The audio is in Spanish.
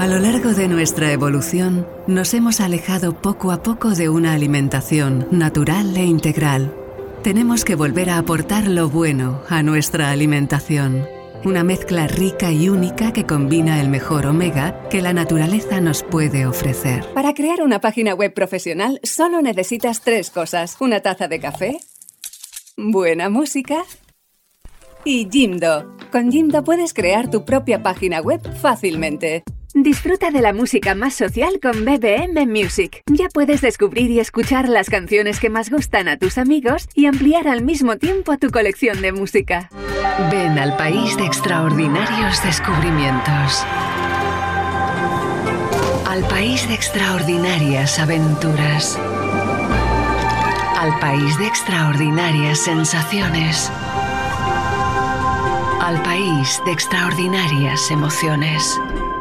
A lo largo de nuestra evolución, nos hemos alejado poco a poco de una alimentación natural e integral. Tenemos que volver a aportar lo bueno a nuestra alimentación. Una mezcla rica y única que combina el mejor omega que la naturaleza nos puede ofrecer. Para crear una página web profesional solo necesitas 3 cosas. Una taza de café, buena música y Jimdo. Con Jimdo puedes crear tu propia página web fácilmente. Disfruta de la música más social con BBM Music. Ya puedes descubrir y escuchar las canciones que más gustan a tus amigos y ampliar al mismo tiempo tu colección de música. Ven al país de extraordinarios descubrimientos. Al país de extraordinarias aventuras. Al país de extraordinarias sensaciones. Al país de extraordinarias emociones.